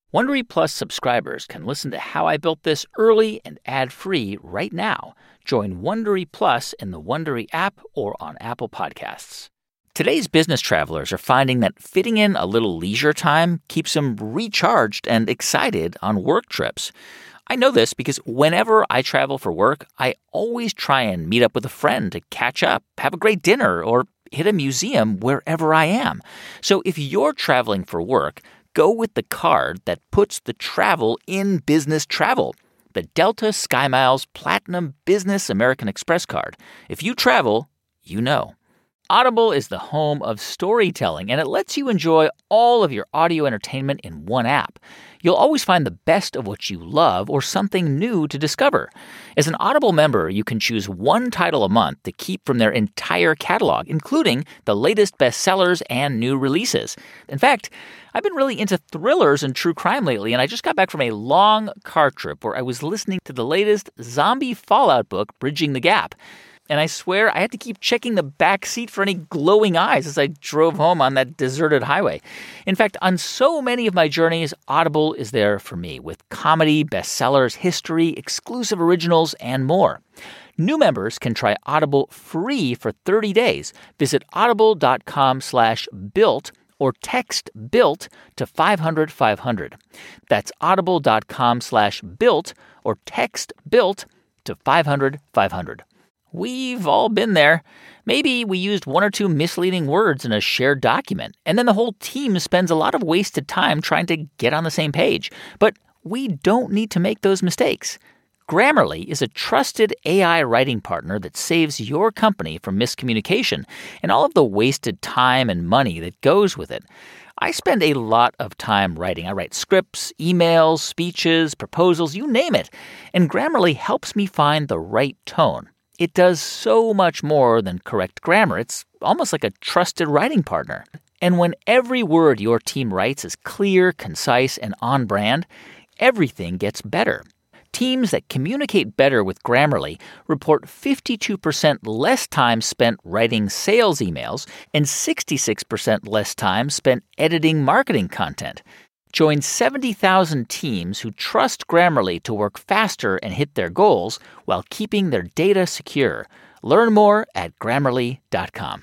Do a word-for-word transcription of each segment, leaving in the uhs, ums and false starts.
Wondery Plus subscribers can listen to How I Built This early and ad-free right now. Join Wondery Plus in the Wondery app or on Apple Podcasts. Today's business travelers are finding that fitting in a little leisure time keeps them recharged and excited on work trips. I know this because whenever I travel for work, I always try and meet up with a friend to catch up, have a great dinner, or hit a museum wherever I am. So if you're traveling for work, go with the card that puts the travel in business travel. The Delta SkyMiles Platinum Business American Express card. If you travel, you know. Audible is the home of storytelling, and it lets you enjoy all of your audio entertainment in one app. You'll always find the best of what you love or something new to discover. As an Audible member, you can choose one title a month to keep from their entire catalog, including the latest bestsellers and new releases. In fact, I've been really into thrillers and true crime lately, and I just got back from a long car trip where I was listening to the latest zombie fallout book, Bridging the Gap. And I swear I had to keep checking the back seat for any glowing eyes as I drove home on that deserted highway. In fact, on so many of my journeys, Audible is there for me with comedy, bestsellers, history, exclusive originals, and more. New members can try Audible free for thirty days. Visit audible.com slash built or text BUILT to five hundred five hundred. That's audible.com slash built or text BUILT to five hundred five hundred. We've all been there. Maybe we used one or two misleading words in a shared document, and then the whole team spends a lot of wasted time trying to get on the same page. But we don't need to make those mistakes. Grammarly is a trusted A I writing partner that saves your company from miscommunication and all of the wasted time and money that goes with it. I spend a lot of time writing. I write scripts, emails, speeches, proposals, you name it. And Grammarly helps me find the right tone. It does so much more than correct grammar. It's almost like a trusted writing partner. And when every word your team writes is clear, concise, and on brand, everything gets better. Teams that communicate better with Grammarly report fifty-two percent less time spent writing sales emails and sixty-six percent less time spent editing marketing content. Join seventy thousand teams who trust Grammarly to work faster and hit their goals while keeping their data secure. Learn more at Grammarly dot com.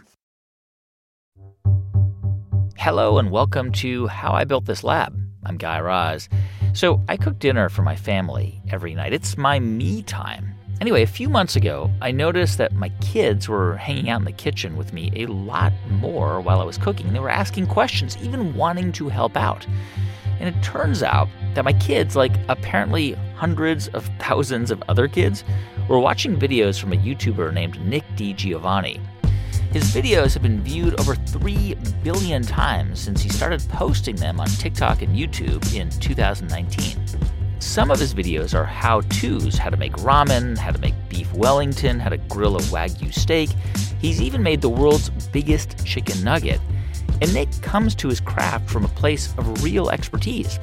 Hello and welcome to How I Built This Lab. I'm Guy Raz. So I cook dinner for my family every night. It's my me time. Anyway, a few months ago, I noticed that my kids were hanging out in the kitchen with me a lot more while I was cooking. They were asking questions, even wanting to help out. And it turns out that my kids, like apparently hundreds of thousands of other kids, were watching videos from a YouTuber named Nick DiGiovanni. His videos have been viewed over three billion times since he started posting them on TikTok and YouTube in two thousand nineteen. Some of his videos are how-tos, how to make ramen, how to make beef Wellington, how to grill a Wagyu steak. He's even made the world's biggest chicken nugget. And Nick comes to his craft from a place of real expertise.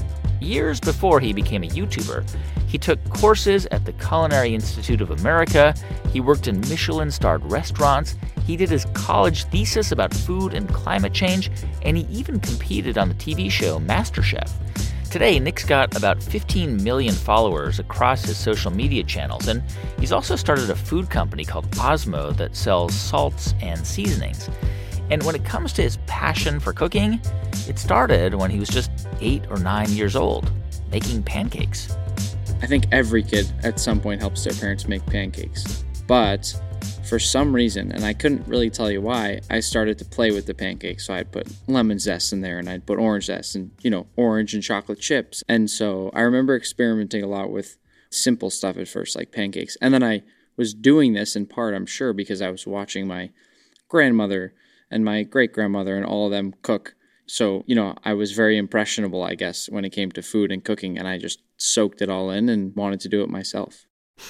Years before he became a YouTuber, he took courses at the Culinary Institute of America, he worked in Michelin-starred restaurants, he did his college thesis about food and climate change, and he even competed on the T V show MasterChef. Today, Nick's got about fifteen million followers across his social media channels, and he's also started a food company called Osmo that sells salts and seasonings. And when it comes to his passion for cooking, it started when he was just eight or nine years old, making pancakes. I think every kid at some point helps their parents make pancakes. But for some reason, and I couldn't really tell you why, I started to play with the pancakes. So I'd put lemon zest in there and I'd put orange zest and, you know, orange and chocolate chips. And so I remember experimenting a lot with simple stuff at first, like pancakes. And then I was doing this in part, I'm sure, because I was watching my grandmother and my great-grandmother and all of them cook. So, you know, I was very impressionable, I guess, when it came to food and cooking, and I just soaked it all in and wanted to do it myself.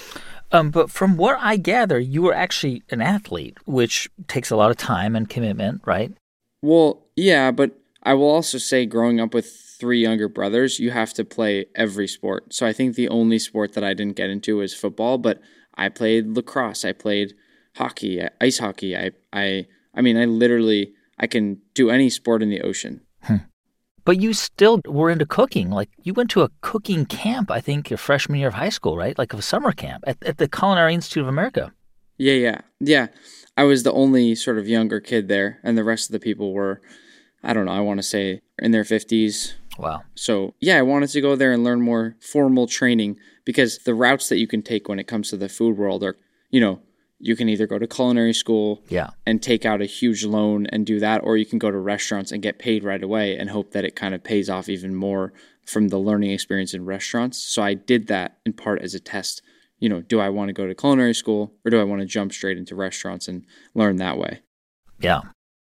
Um, but from what I gather, you were actually an athlete, which takes a lot of time and commitment, right? Well, yeah, but I will also say growing up with three younger brothers, you have to play every sport. So I think the only sport that I didn't get into was football, but I played lacrosse, I played hockey, ice hockey, I I... I mean, I literally, I can do any sport in the ocean. Hmm. But you still were into cooking. Like, you went to a cooking camp, I think, your freshman year of high school, right? Like a summer camp at, at the Culinary Institute of America. Yeah, yeah. Yeah. I was the only sort of younger kid there, and the rest of the people were, I don't know, I want to say in their fifties. Wow. So, yeah, I wanted to go there and learn more formal training, because the routes that you can take when it comes to the food world are, you know, you can either go to culinary school yeah. and take out a huge loan and do that, or you can go to restaurants and get paid right away and hope that it kind of pays off even more from the learning experience in restaurants. So I did that in part as a test. You know, do I want to go to culinary school, or do I want to jump straight into restaurants and learn that way? Yeah.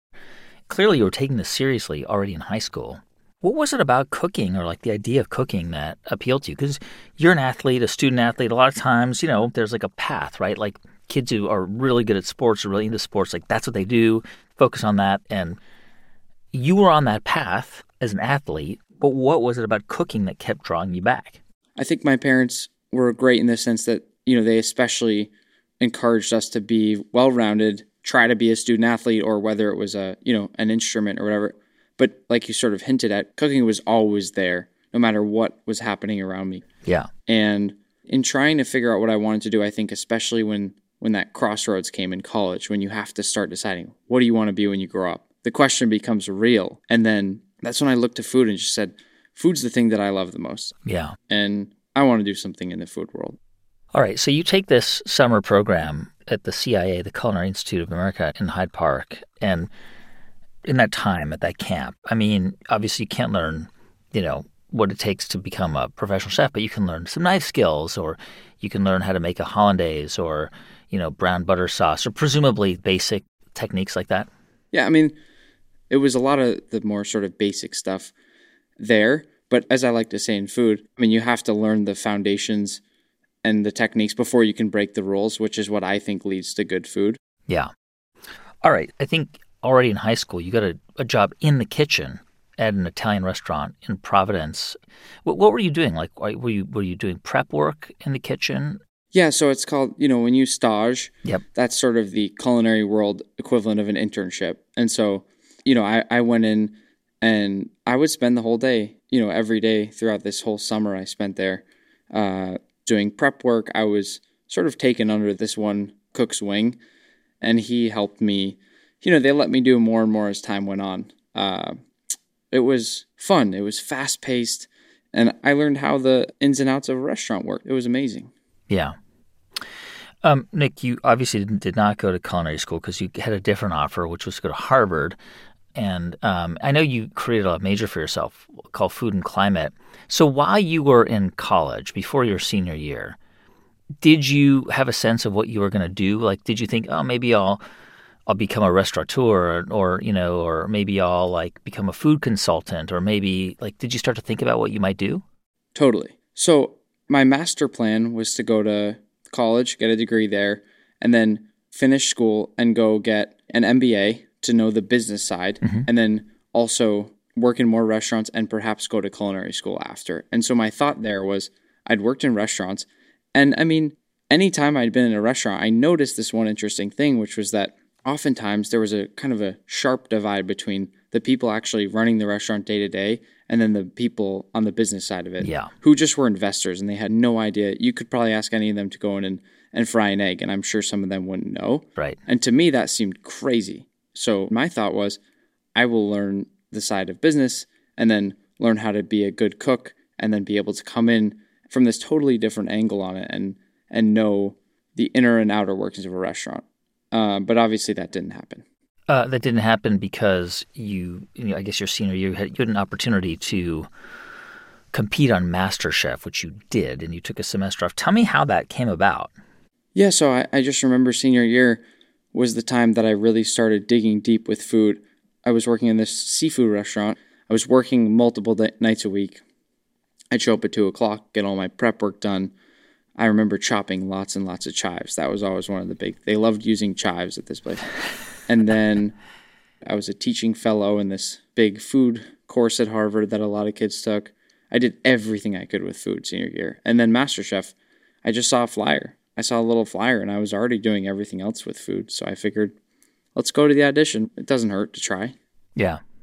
Clearly you were taking this seriously already in high school. What was it about cooking, or like the idea of cooking, that appealed to you? Because you're an athlete, a student athlete. A lot of times, you know, there's like a path, right? Like kids who are really good at sports or really into sports, like that's what they do, focus on that. And you were on that path as an athlete, but what was it about cooking that kept drawing you back? I think my parents were great in the sense that, you know, they especially encouraged us to be well-rounded, try to be a student athlete, or whether it was a, you know, an instrument or whatever. But like you sort of hinted at, cooking was always there, no matter what was happening around me. Yeah. And in trying to figure out what I wanted to do, I think especially when, when that crossroads came in college, when you have to start deciding, what do you want to be when you grow up? The question becomes real. And then that's when I looked to food and just said, food's the thing that I love the most. Yeah. And I want to do something in the food world. All right. So you take this summer program at the C I A, the Culinary Institute of America in Hyde Park, and in that time at that camp, I mean, obviously you can't learn, you know, what it takes to become a professional chef, but you can learn some knife skills, or you can learn how to make a hollandaise, or, you know, brown butter sauce, or presumably basic techniques like that. Yeah, I mean, it was a lot of the more sort of basic stuff there. But as I like to say in food, I mean, you have to learn the foundations and the techniques before you can break the rules, which is what I think leads to good food. Yeah. All right. I think already in high school, you got a, a job in the kitchen at an Italian restaurant in Providence. What, what were you doing? Like, were you were you doing prep work in the kitchen? Yeah, so it's called, you know, when you stage, yep. That's sort of the culinary world equivalent of an internship. And so, you know, I, I went in and I would spend the whole day, you know, every day throughout this whole summer I spent there uh, doing prep work. I was sort of taken under this one cook's wing, and he helped me. You know, they let me do more and more as time went on. Uh, it was fun. It was fast-paced, and I learned how the ins and outs of a restaurant worked. It was amazing. Yeah. Um, Nick, you obviously did not go to culinary school because you had a different offer, which was to go to Harvard. And um, I know you created a major for yourself called Food and Climate. So while you were in college, before your senior year, did you have a sense of what you were going to do? Like, did you think, oh, maybe I'll I'll become a restaurateur, or, or you know, or maybe I'll like become a food consultant, or maybe like, did you start to think about what you might do? Totally. So my master plan was to go to college, get a degree there, and then finish school and go get an M B A to know the business side, mm-hmm. and then also work in more restaurants and perhaps go to culinary school after. And so my thought there was I'd worked in restaurants, and I mean, anytime I'd been in a restaurant, I noticed this one interesting thing, which was that oftentimes there was a kind of a sharp divide between the people actually running the restaurant day to day and then the people on the business side of it, yeah. who just were investors and they had no idea. You could probably ask any of them to go in and, and fry an egg, and I'm sure some of them wouldn't know. Right. And to me, that seemed crazy. So my thought was, I will learn the side of business and then learn how to be a good cook, and then be able to come in from this totally different angle on it and and know the inner and outer workings of a restaurant. Uh, but obviously that didn't happen. Uh, that didn't happen because you, you know, I guess your senior year, you had, you had an opportunity to compete on MasterChef, which you did, and you took a semester off. Tell me how that came about. Yeah, so I, I just remember senior year was the time that I really started digging deep with food. I was working in this seafood restaurant. I was working multiple day, nights a week. I'd show up at two o'clock, get all my prep work done. I remember chopping lots and lots of chives. That was always one of the big... They loved using chives at this place. And then I was a teaching fellow in this big food course at Harvard that a lot of kids took. I did everything I could with food senior year. And then MasterChef, I just saw a flyer. I saw a little flyer, and I was already doing everything else with food. So I figured, let's go to the audition. It doesn't hurt to try. Yeah.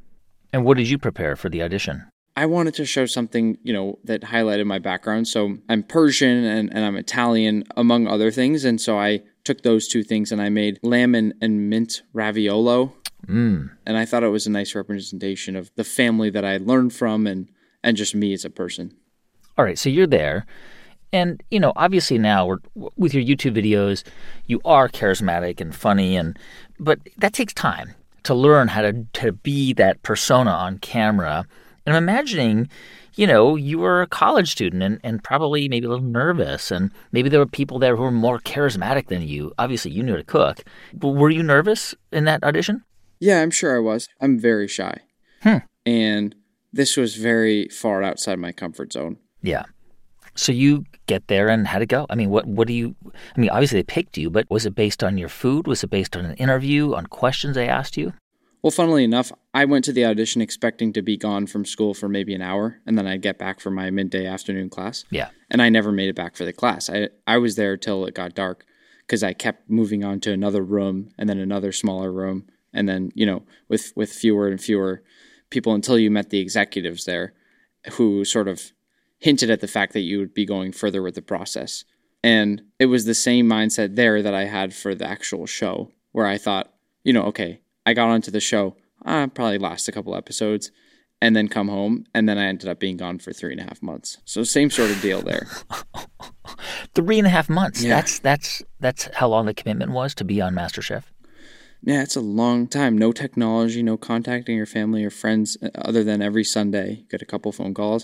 And what did you prepare for the audition? I wanted to show something, you know, that highlighted my background. So I'm Persian and, and I'm Italian, among other things. And so I took those two things and I made lamb and, and mint raviolo. Mm. And I thought it was a nice representation of the family that I learned from and, and just me as a person. All right, so you're there. And, you know, obviously now we're, with your YouTube videos, you are charismatic and funny, and but that takes time to learn how to, to be that persona on camera. And I'm imagining, you know, you were a college student and, and probably maybe a little nervous, and maybe there were people there who were more charismatic than you. Obviously, you knew how to cook. But were you nervous in that audition? Yeah, I'm sure I was. I'm very shy. Hmm. And this was very far outside my comfort zone. Yeah. So you get there, and how'd it go? I mean, what what do you, I mean, obviously they picked you, but was it based on your food? Was it based on an interview, on questions they asked you? Well, funnily enough, I went to the audition expecting to be gone from school for maybe an hour, and then I'd get back for my midday afternoon class. Yeah. And I never made it back for the class. I, I was there till it got dark because I kept moving on to another room and then another smaller room. And then, you know, with, with fewer and fewer people until you met the executives there who sort of hinted at the fact that you would be going further with the process. And it was the same mindset there that I had for the actual show, where I thought, you know, okay, I got onto the show, uh, probably last a couple episodes, and then come home, and then I ended up being gone for three and a half months. So same sort of deal there. Three and a half months. Yeah. That's that's that's how long the commitment was to be on MasterChef. Yeah, it's a long time. No technology, no contacting your family or friends other than every Sunday. You get a couple phone calls.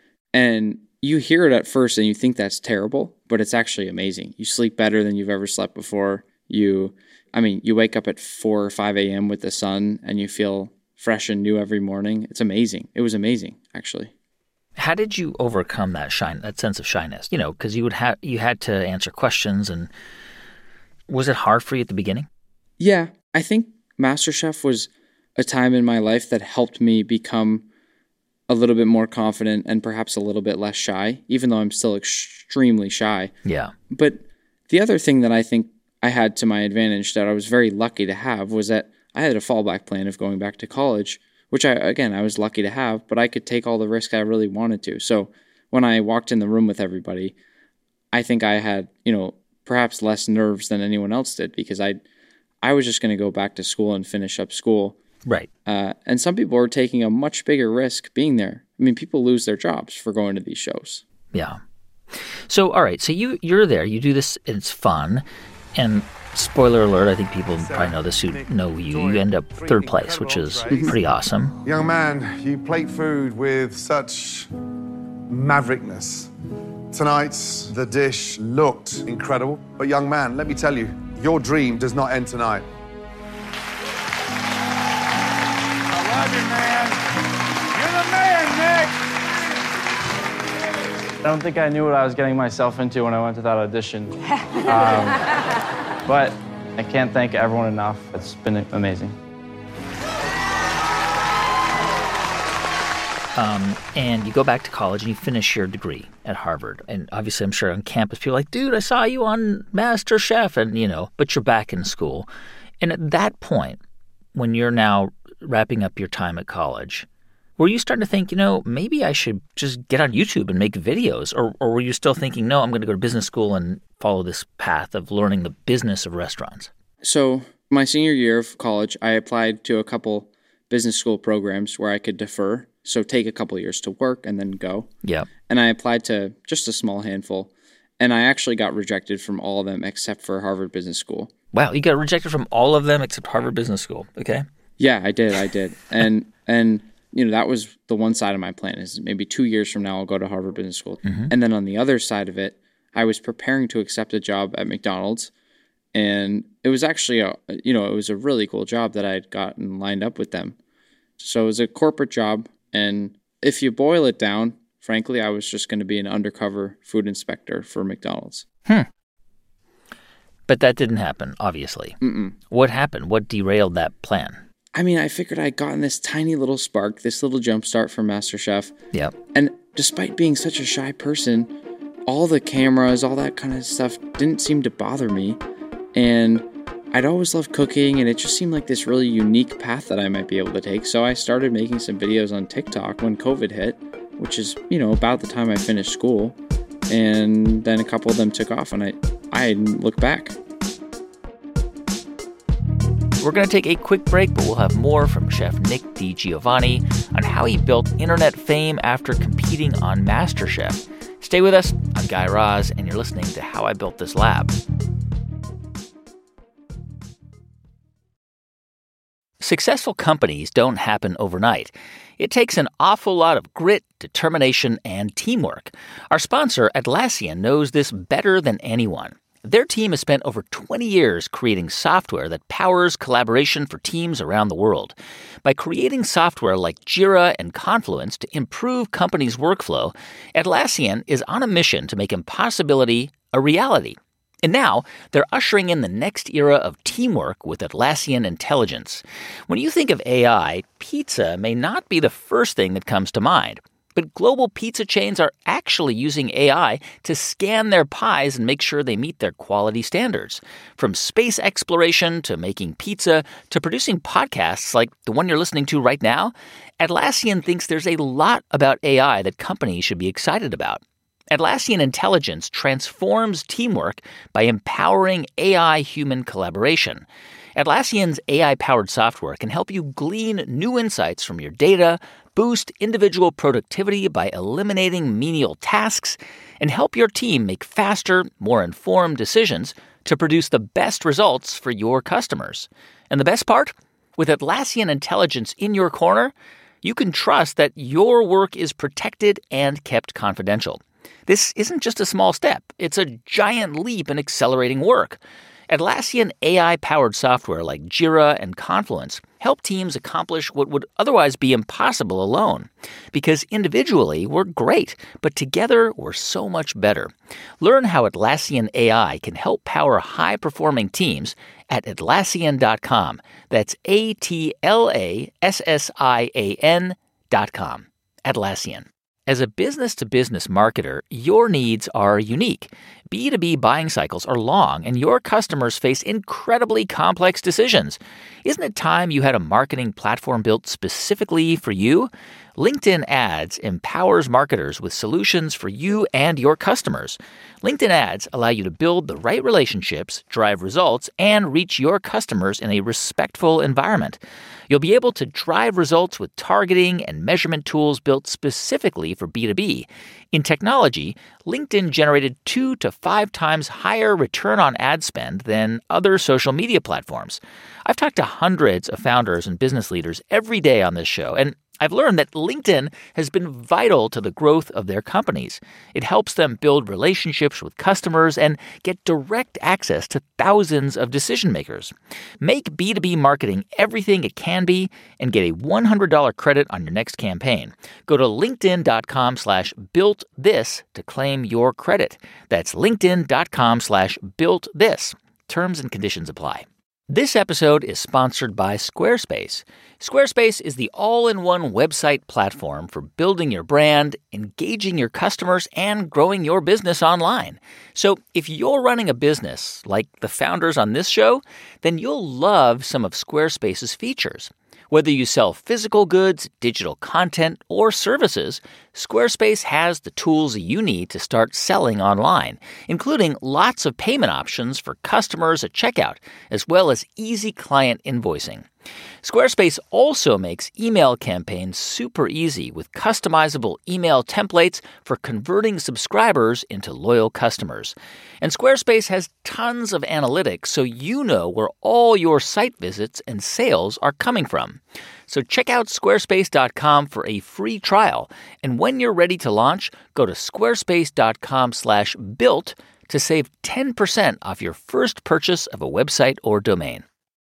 And you hear it at first and you think that's terrible, but it's actually amazing. You sleep better than you've ever slept before. You, I mean, you wake up at four or five a.m. with the sun and you feel fresh and new every morning. It's amazing. It was amazing, actually. How did you overcome that shine, that sense of shyness? You know, because you would have you had to answer questions, and was it hard for you at the beginning? Yeah, I think MasterChef was a time in my life that helped me become a little bit more confident and perhaps a little bit less shy, even though I'm still extremely shy. Yeah. But the other thing that I think I had to my advantage that I was very lucky to have was that I had a fallback plan of going back to college, which I, again, I was lucky to have, but I could take all the risk I really wanted to. So when I walked in the room with everybody, I think I had, you know, perhaps less nerves than anyone else did because I, I was just going to go back to school and finish up school. Right. Uh, and some people are taking a much bigger risk being there. I mean, people lose their jobs for going to these shows. Yeah. So, all right. So you, you're there. You do this. And it's fun. And spoiler alert, I think people probably know this who know you. You end up third place, which is pretty awesome. Young man, you plate food with such maverickness. Tonight, the dish looked incredible. But young man, let me tell you, your dream does not end tonight. I love you, man. You're the man, Nick. I don't think I knew what I was getting myself into when I went to that audition. Um, but I can't thank everyone enough. It's been amazing. Um, and you go back to college and you finish your degree at Harvard. And obviously, I'm sure on campus, people are like, dude, I saw you on MasterChef. And, you know, but you're back in school. And at that point, when you're now wrapping up your time at college, were you starting to think, you know, maybe I should just get on YouTube and make videos? Or, or were you still thinking, no, I'm going to go to business school and follow this path of learning the business of restaurants? So my senior year of college, I applied to a couple business school programs where I could defer. So take a couple of years to work and then go. Yeah. And I applied to just a small handful. And I actually got rejected from all of them except for Harvard Business School. Wow, you got rejected from all of them except Harvard Business School. Okay. Yeah, I did. I did. and, and you know, that was the one side of my plan is maybe two years from now I'll go to Harvard Business School. Mm-hmm. And then on the other side of it, I was preparing to accept a job at McDonald's. And it was actually, a you know, it was a really cool job that I had gotten lined up with them. So it was a corporate job. And if you boil it down, frankly, I was just going to be an undercover food inspector for McDonald's. Hmm. But that didn't happen, obviously. Mm-mm. What happened? What derailed that plan? I mean, I figured I'd gotten this tiny little spark, this little jump start from MasterChef. Yep. And despite being such a shy person, all the cameras, all that kind of stuff didn't seem to bother me. And I'd always loved cooking, and it just seemed like this really unique path that I might be able to take. So I started making some videos on TikTok when COVID hit, which is, you know, about the time I finished school. And then a couple of them took off, and I, I didn't look back. We're going to take a quick break, but we'll have more from Chef Nick DiGiovanni on how he built internet fame after competing on MasterChef. Stay with us. I'm Guy Raz, and you're listening to How I Built This Lab. Successful companies don't happen overnight. It takes an awful lot of grit, determination, and teamwork. Our sponsor, Atlassian, knows this better than anyone. Their team has spent over twenty years creating software that powers collaboration for teams around the world. By creating software like Jira and Confluence to improve companies' workflow, Atlassian is on a mission to make impossibility a reality. And now, they're ushering in the next era of teamwork with Atlassian Intelligence. When you think of A I, pizza may not be the first thing that comes to mind. But global pizza chains are actually using A I to scan their pies and make sure they meet their quality standards. From space exploration to making pizza to producing podcasts like the one you're listening to right now, Atlassian thinks there's a lot about A I that companies should be excited about. Atlassian Intelligence transforms teamwork by empowering A I-human collaboration. Atlassian's A I-powered software can help you glean new insights from your data, boost individual productivity by eliminating menial tasks, and help your team make faster, more informed decisions to produce the best results for your customers. And the best part? With Atlassian Intelligence in your corner, you can trust that your work is protected and kept confidential. This isn't just a small step. It's a giant leap in accelerating work. Atlassian A I-powered software like Jira and Confluence help teams accomplish what would otherwise be impossible alone. Because individually, we're great, but together, we're so much better. Learn how Atlassian A I can help power high-performing teams at Atlassian dot com. That's A T L A S S I A N dot com. Atlassian. As a business-to-business marketer, your needs are unique. B two B buying cycles are long, and your customers face incredibly complex decisions. Isn't it time you had a marketing platform built specifically for you? LinkedIn Ads empowers marketers with solutions for you and your customers. LinkedIn Ads allow you to build the right relationships, drive results, and reach your customers in a respectful environment. You'll be able to drive results with targeting and measurement tools built specifically for B two B. In technology, LinkedIn generated two to five times higher return on ad spend than other social media platforms. I've talked to hundreds of founders and business leaders every day on this show, and I've learned that LinkedIn has been vital to the growth of their companies. It helps them build relationships with customers and get direct access to thousands of decision makers. Make B two B marketing everything it can be and get a one hundred dollars credit on your next campaign. Go to linkedin.com slash built this to claim your credit. That's linkedin.com slash built this. Terms and conditions apply. This episode is sponsored by Squarespace. Squarespace is the all-in-one website platform for building your brand, engaging your customers, and growing your business online. So if you're running a business like the founders on this show, then you'll love some of Squarespace's features. Whether you sell physical goods, digital content, or services, Squarespace has the tools you need to start selling online, including lots of payment options for customers at checkout, as well as easy client invoicing. Squarespace also makes email campaigns super easy with customizable email templates for converting subscribers into loyal customers. And Squarespace has tons of analytics so you know where all your site visits and sales are coming from. So check out squarespace dot com for a free trial. And when you're ready to launch, go to squarespace.com slash built to save ten percent off your first purchase of a website or domain.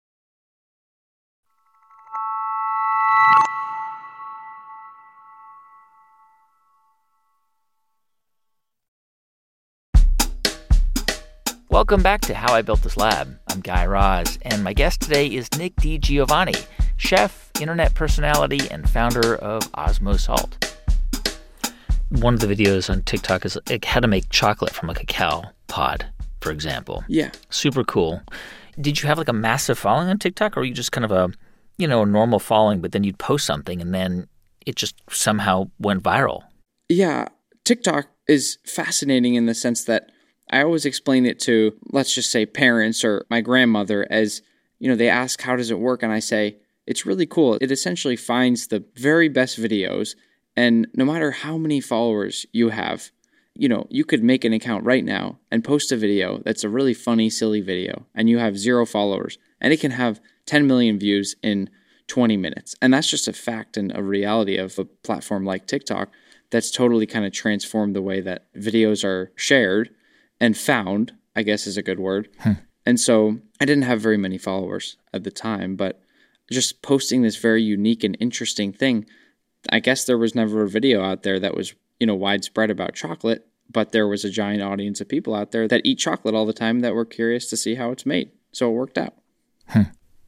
Welcome back to How I Built This Lab. I'm Guy Raz, and my guest today is Nick DiGiovanni, chef, internet personality, and founder of Osmo Salt. One of the videos on TikTok is like how to make chocolate from a cacao pod, for example. Yeah. Super cool. did you have like a massive following on TikTok, or were you just kind of a, you know, a normal following, but then you'd post something and then it just somehow went viral? Yeah, TikTok is fascinating in the sense that I always explain it to, let's just say, parents or my grandmother as, you know, they ask, how does it work? And I say, it's really cool. It essentially finds the very best videos, and no matter how many followers you have, you know, you could make an account right now and post a video that's a really funny, silly video, and you have zero followers, and it can have ten million views in twenty minutes. And that's just a fact and a reality of a platform like TikTok that's totally kind of transformed the way that videos are shared and found, I guess is a good word. Hmm. And so I didn't have very many followers at the time, but just posting this very unique and interesting thing. I guess there was never a video out there that was, you know, widespread about chocolate, but there was a giant audience of people out there that eat chocolate all the time that were curious to see how it's made. So it worked out. Hmm.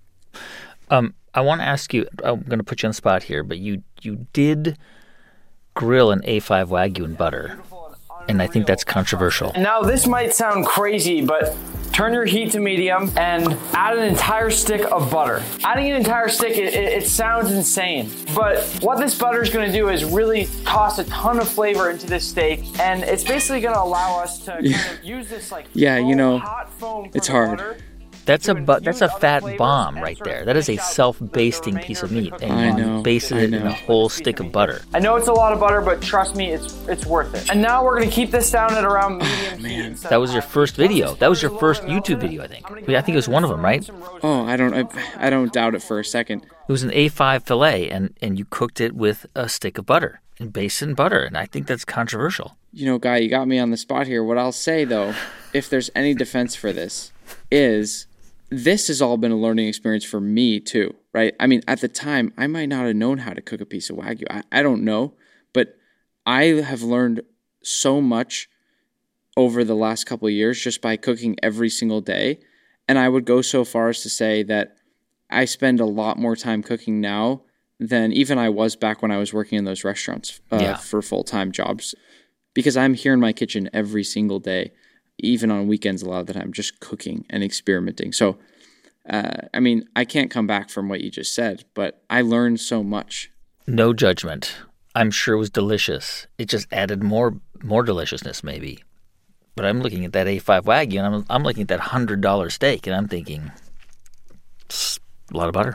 Um, I want to ask you, I'm going to put you on the spot here, but you you did grill an A five Wagyu in butter, and I think that's controversial. Now, this might sound crazy, but turn your heat to medium and add an entire stick of butter. Adding an entire stick, it, it, it sounds insane, but what this butter is going to do is really toss a ton of flavor into this steak, and it's basically going to allow us to yeah. kind of use this like yeah, you know, hot foam it's hard. Butter. That's a bu- that's a fat bomb right there. That is a self-basting piece of meat, and I you know, base it in a whole stick of butter. I know it's a lot of butter, but trust me, it's it's worth it. And now we're gonna keep this down at around medium heat. That was your first video. That was your first YouTube video, I think. I think it was one of them, right? Oh, I don't, I, I don't doubt it for a second. It was an A five fillet, and and you cooked it with a stick of butter and based in butter, and I think that's controversial. You know, Guy, you got me on the spot here. What I'll say though, if there's any defense for this, is this has all been a learning experience for me too, right? I mean, at the time, I might not have known how to cook a piece of Wagyu. I, I don't know, but I have learned so much over the last couple of years just by cooking every single day. And I would go so far as to say that I spend a lot more time cooking now than even I was back when I was working in those restaurants uh, yeah. for full-time jobs, because I'm here in my kitchen every single day, even on weekends a lot of the time, just cooking and experimenting. So, uh, I mean, I can't come back from what you just said, but I learned so much. No judgment. I'm sure it was delicious. It just added more more deliciousness maybe. But I'm looking at that A five Wagyu, and I'm, I'm looking at that one hundred dollars steak, and I'm thinking, it's a lot of butter.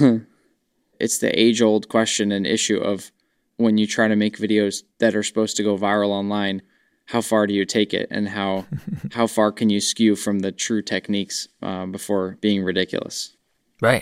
It's the age-old question and issue of when you try to make videos that are supposed to go viral online, how far do you take it, and how how far can you skew from the true techniques uh, before being ridiculous? Right.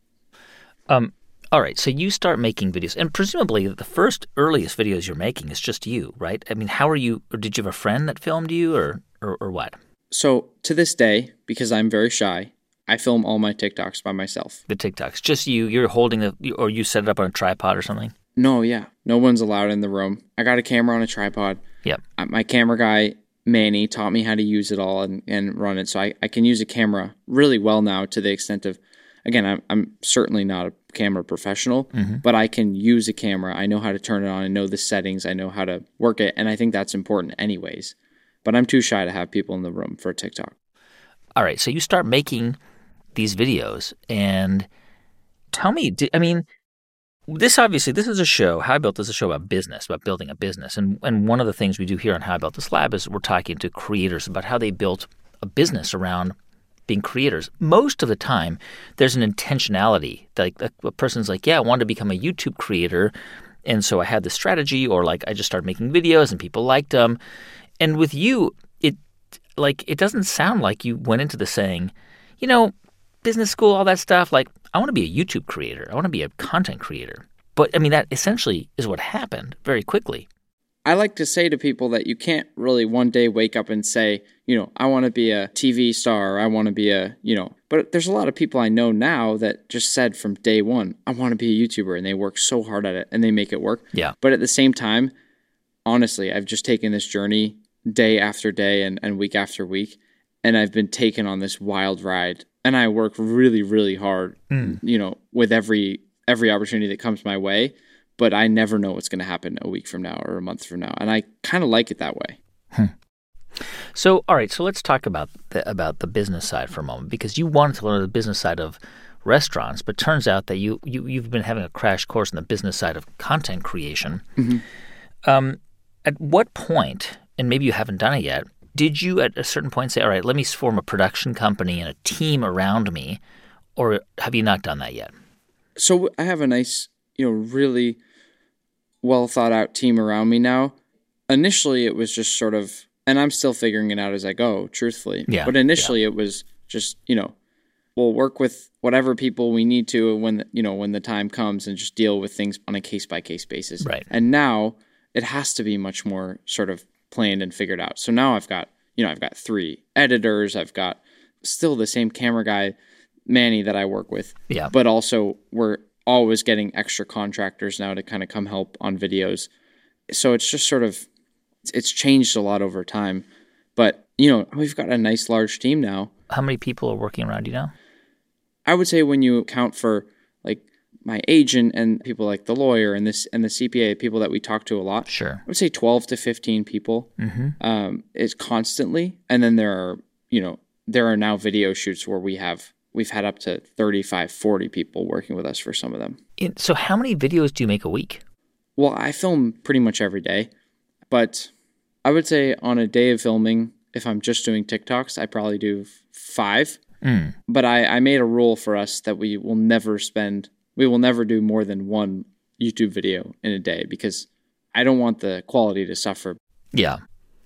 Um. All right. So you start making videos, and presumably the first earliest videos you're making is just you, right? I mean, how are you? Or did you have a friend that filmed you, or or, or what? So to this day, because I'm very shy, I film all my TikToks by myself. The TikToks, just you. You're holding the, or you set it up on a tripod or something. No, yeah, no one's allowed in the room. I got a camera on a tripod. Yep. My camera guy, Manny, taught me how to use it all and, and run it. So I, I can use a camera really well now, to the extent of, again, I'm, I'm certainly not a camera professional, mm-hmm. but I can use a camera. I know how to turn it on. I know the settings. I know how to work it. And I think that's important anyways. But I'm too shy to have people in the room for TikTok. All right. So you start making these videos, and tell me, I mean, This obviously, this is a show, How I Built This is a show about business, about building a business. And and one of the things we do here on How I Built This Lab is we're talking to creators about how they built a business around being creators. Most of the time, there's an intentionality. Like a, a person's like, yeah, I wanted to become a YouTube creator, and so I had this strategy, or like I just started making videos and people liked them. And with you, it like it doesn't sound like you went into the saying, you know, business school, all that stuff, like, I want to be a YouTube creator. I want to be a content creator. But, I mean, that essentially is what happened very quickly. I like to say to people that you can't really one day wake up and say, you know, I want to be a T V star, or I want to be a, you know, but there's a lot of people I know now that just said from day one, I want to be a YouTuber, and they work so hard at it and they make it work. Yeah. But at the same time, honestly, I've just taken this journey day after day and, and week after week, and I've been taken on this wild ride. And I work really, really hard, mm. you know, with every every opportunity that comes my way. But I never know what's going to happen a week from now or a month from now. And I kind of like it that way. Hmm. So, all right, so let's talk about the, about the business side for a moment, because you wanted to learn the business side of restaurants, but turns out that you, you, you've been having a crash course in the business side of content creation. Mm-hmm. Um, at what point, and maybe you haven't done it yet, did you at a certain point say, all right, let me form a production company and a team around me, or have you not done that yet? So I have a nice, you know, really well thought out team around me now. Initially, it was just sort of, and I'm still figuring it out as I go, truthfully. Yeah. But initially, yeah. it was just, you know, we'll work with whatever people we need to when, the, you know, when the time comes, and just deal with things on a case by case basis. Right. And now it has to be much more sort of planned and figured out. So now I've got, you know, I've got three editors. I've got still the same camera guy, Manny, that I work with. Yeah. But also we're always getting extra contractors now to kind of come help on videos. So it's just sort of, it's changed a lot over time. But, you know, we've got a nice large team now. How many people are working around you now? I would say when you account for like my agent and people like the lawyer and this and the C P A, people that we talk to a lot. Sure. I would say twelve to fifteen people mm-hmm. um, is constantly. And then there are, you know, there are now video shoots where we have, we've had up to thirty-five, forty people working with us for some of them. In, so how many videos do you make a week? Well, I film pretty much every day, but I would say on a day of filming, if I'm just doing TikToks, I probably do five. Mm. But I, I made a rule for us that we will never spend, we will never do more than one YouTube video in a day, because I don't want the quality to suffer. Yeah.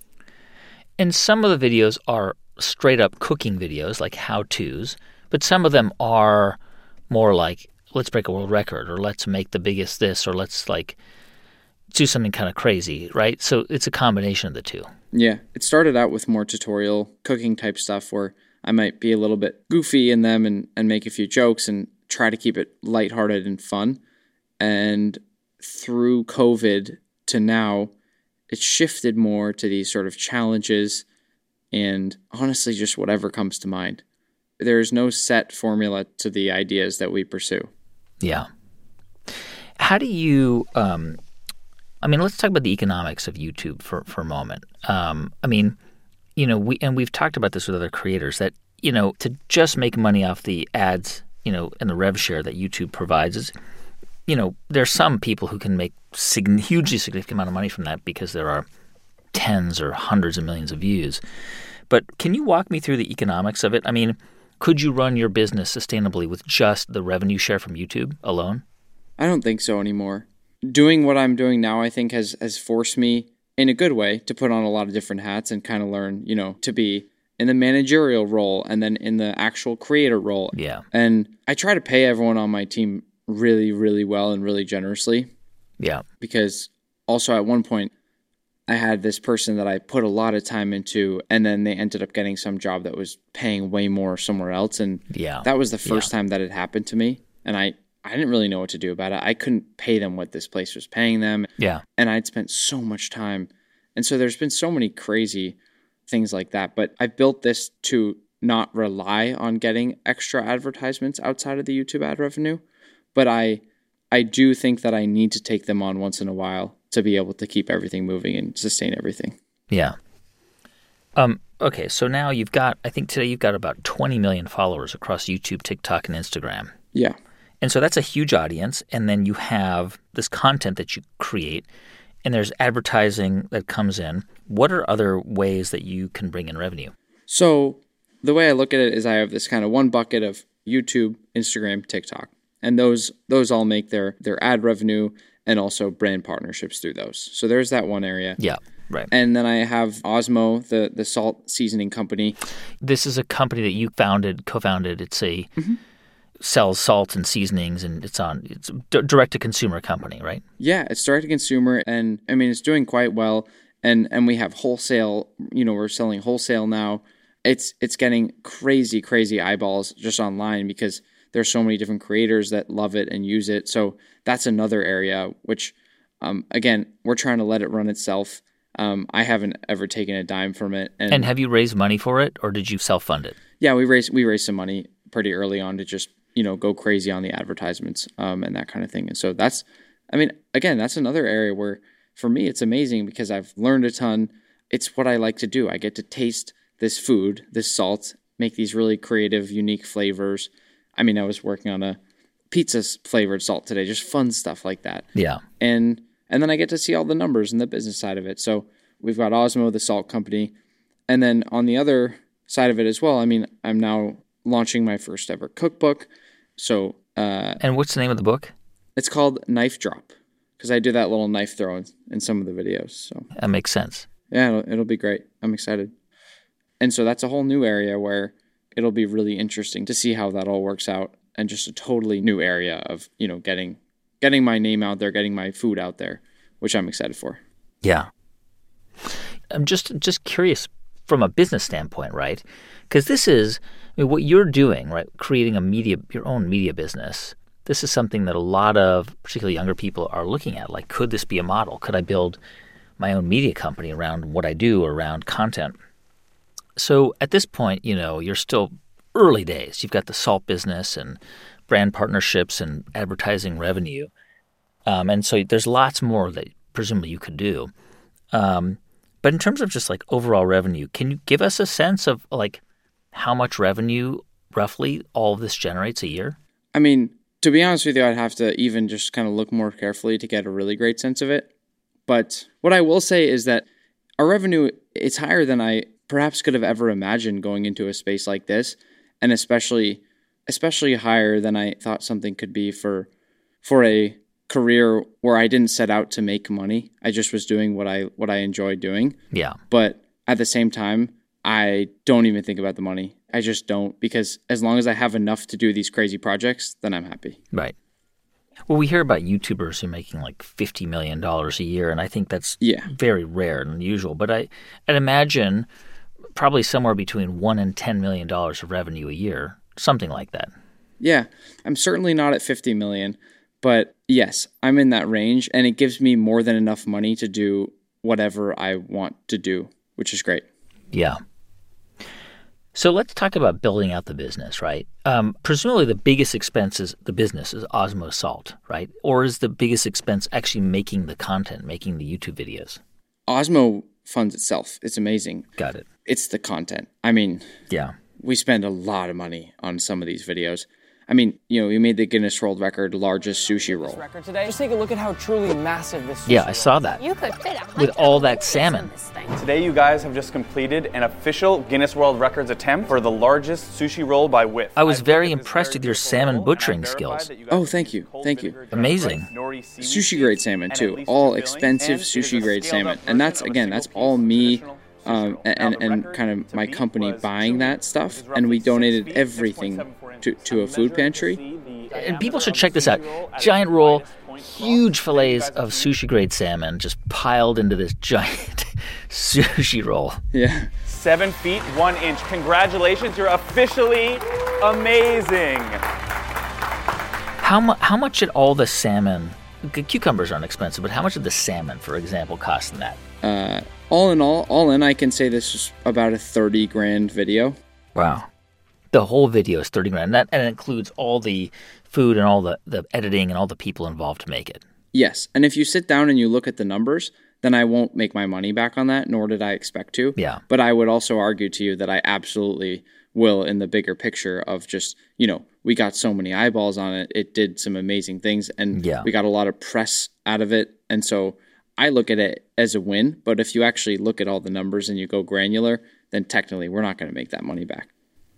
And some of the videos are straight up cooking videos, like how-tos, but some of them are more like, let's break a world record, or let's make the biggest this, or let's like do something kind of crazy, right? So it's a combination of the two. Yeah. It started out with more tutorial cooking type stuff where I might be a little bit goofy in them and, and make a few jokes and try to keep it lighthearted and fun. And through COVID to now, it's shifted more to these sort of challenges and honestly just whatever comes to mind. There is no set formula to the ideas that we pursue. Yeah. How do you, um, I mean, let's talk about the economics of YouTube for, for a moment. Um, I mean, you know, we and we've talked about this with other creators that, you know, to just make money off the ads, you know, and the rev share that YouTube provides is, you know, there's some people who can make sig- hugely significant amount of money from that because there are tens or hundreds of millions of views. But can you walk me through the economics of it? I mean, could you run your business sustainably with just the revenue share from YouTube alone? I don't think so anymore. Doing what I'm doing now, I think, has has forced me in a good way to put on a lot of different hats and kind of learn, you know, to be in the managerial role and then in the actual creator role. Yeah. And I try to pay everyone on my team really, really well and really generously. Yeah. Because also at one point, I had this person that I put a lot of time into, and then they ended up getting some job that was paying way more somewhere else. And yeah. that was the first yeah. time that it happened to me. And I, I didn't really know what to do about it. I couldn't pay them what this place was paying them. Yeah. And I'd spent so much time. And so there's been so many crazy things like that. But I built this to not rely on getting extra advertisements outside of the YouTube ad revenue. But I I do think that I need to take them on once in a while to be able to keep everything moving and sustain everything. Yeah. Um. Okay, so now you've got, I think today you've got about twenty million followers across YouTube, TikTok, and Instagram. Yeah. And so that's a huge audience. And then you have this content that you create, and there's advertising that comes in. What are other ways that you can bring in revenue? So the way I look at it is I have this kind of one bucket of YouTube, Instagram, TikTok. And those those all make their, their ad revenue and also brand partnerships through those. So there's that one area. Yeah, right. And then I have Osmo, the, the salt seasoning company. This is a company that you founded, co-founded. It's a mm-hmm. sells salt and seasonings, and it's on it's a d- direct-to-consumer company, right? Yeah, it's direct-to-consumer, and I mean, it's doing quite well. And and we have wholesale, you know, we're selling wholesale now. It's it's getting crazy, crazy eyeballs just online because there's so many different creators that love it and use it. So that's another area, which, um, again, we're trying to let it run itself. Um, I haven't ever taken a dime from it. And, and have you raised money for it, or did you self-fund it? Yeah, we raised we raised some money pretty early on to just, you know, go crazy on the advertisements um, and that kind of thing. And so that's, I mean, again, that's another area where for me it's amazing because I've learned a ton. it's what I like to do. I get to taste this food, this salt, make these really creative, unique flavors. I mean, I was working on a pizza flavored salt today, just fun stuff like that. Yeah. And and then I get to see all the numbers and the business side of it. So we've got Osmo, the salt company. And then on the other side of it as well, I mean, I'm now launching my first ever cookbook. So, uh, and what's the name of the book? It's called Knife Drop, because I do that little knife throw in, in some of the videos. So that makes sense. Yeah, it'll, it'll be great. I'm excited. And so that's a whole new area where it'll be really interesting to see how that all works out, and just a totally new area of, you know, getting getting my name out there, getting my food out there, which I'm excited for. Yeah. I'm just just curious from a business standpoint, right? Because this is I mean, what you're doing, right? Creating a media, your own media business. This is something that a lot of particularly younger people are looking at. Like, could this be a model? Could I build my own media company around what I do, around content? So at this point, you know, you're still early days. You've got the salt business and brand partnerships and advertising revenue. Um, and so there's lots more that presumably you could do. Um, but in terms of just like overall revenue, can you give us a sense of like how much revenue roughly all of this generates a year? I mean, to be honest with you, I'd have to even just kind of look more carefully to get a really great sense of it. But what I will say is that our revenue, it's higher than I perhaps could have ever imagined going into a space like this, and especially especially higher than I thought something could be for for a career where I didn't set out to make money. I just was doing what I what I enjoyed doing. Yeah. But at the same time, I don't even think about the money. I just don't, because as long as I have enough to do these crazy projects, then I'm happy. Right. Well, we hear about YouTubers who are making like fifty million dollars a year, and I think that's yeah. very rare and unusual. But I, I'd imagine probably somewhere between one and ten million dollars of revenue a year, something like that. Yeah, I'm certainly not at fifty million, but yes, I'm in that range, and it gives me more than enough money to do whatever I want to do, which is great. Yeah. So let's talk about building out the business, right? Um, presumably the biggest expense is the business is Osmo Salt, right? Or is the biggest expense actually making the content, making the YouTube videos? Osmo funds itself. It's amazing. Got it. It's the content. I mean, yeah, we spend a lot of money on some of these videos. I mean, you know, we made the Guinness World Record largest sushi roll. Record today. Just take a look at how truly massive this sushi Yeah, I saw that. You could fit a With all that salmon. Today you guys have just completed an official Guinness World Records attempt for the largest sushi roll by width. I was very impressed with your salmon butchering skills. Oh, thank you. Thank you. Amazing. Sushi grade salmon too. All expensive sushi grade salmon. And that's, again, that's all me um, and, and kind of my company buying that stuff. And we donated everything to, to a food pantry. And people should check this out. Giant roll, huge fillets of sushi-grade salmon just piled into this giant sushi roll. Yeah. Seven feet, one inch. Congratulations, you're officially amazing. How, mu- how much did all the salmon, cucumbers aren't expensive, but how much did the salmon, for example, cost in that? Uh, all in all, all in, I can say this is about a thirty grand video. Wow. The whole video is thirty grand, and that and it includes all the food and all the, the editing and all the people involved to make it. Yes, and if you sit down and you look at the numbers, then I won't make my money back on that, nor did I expect to. Yeah. But I would also argue to you that I absolutely will in the bigger picture of just, you know, we got so many eyeballs on it. It did some amazing things, and yeah. we got a lot of press out of it. And so I look at it as a win, but if you actually look at all the numbers and you go granular, then technically we're not going to make that money back.